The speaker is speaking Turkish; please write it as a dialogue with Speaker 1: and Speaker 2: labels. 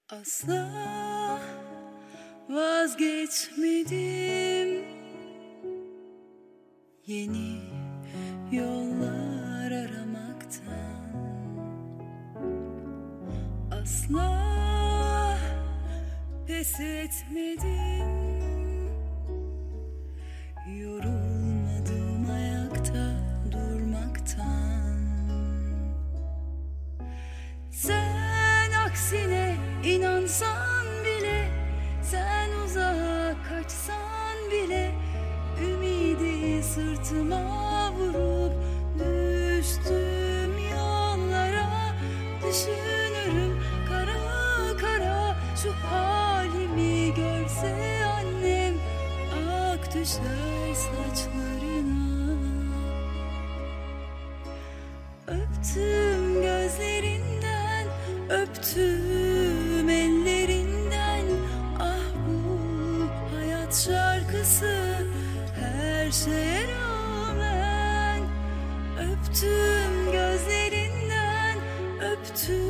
Speaker 1: Asla vazgeçmedim yeni yollar aramaktan. Asla pes etmedim, yorulmadım ayakta durmaktan. Sen aksine inansan bile, sen uzağa kaçsan bile, ümidi sırtıma vurup düştüm yollara. Düşünürüm kara kara şu halimi görse annem, ak düşer saçlarına. Öptüm gözlerinden, öptüm ellerinden. Ah bu hayat şarkısı her şeye rağmen. Öptüm gözlerinden, öptüm